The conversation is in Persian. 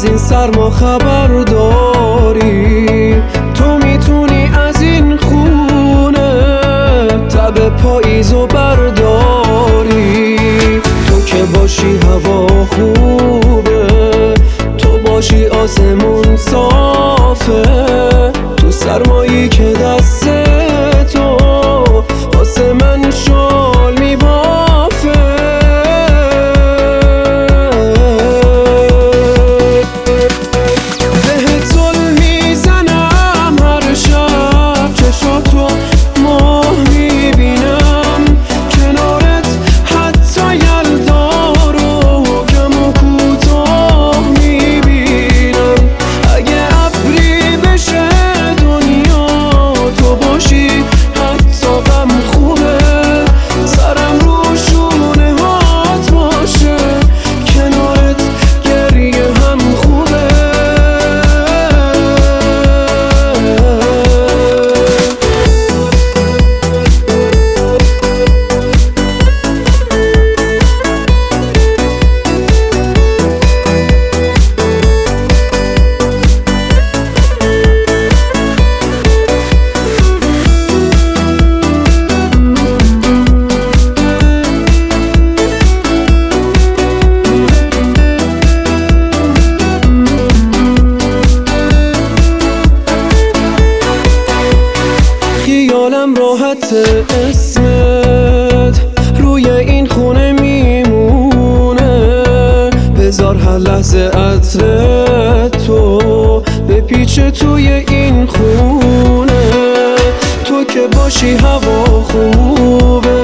این سرما خبر داری؟ تو میتونی از این خونه تب پاییزو برداری. تو که باشی هوا خوبه، تو باشی آسمون صافه، تو سرمایی که دست تو واسه من شال میبافه. بهت زل میزنم هر شب، چشاتو ماه میبینم کنارت، حتی یلدا رو کم و کوتاه میبینم. اگه ابری بشه دنیا تو باشی، حتی غم خوبه سرم رو شونه هات باشه، کنارت گریه هم خوبه. خیالم راحت اسمت روی این خونه میمونه، بذار هر لحظه عطر تو بپیچه توی این خونه. تو که باشی هوا خوبه،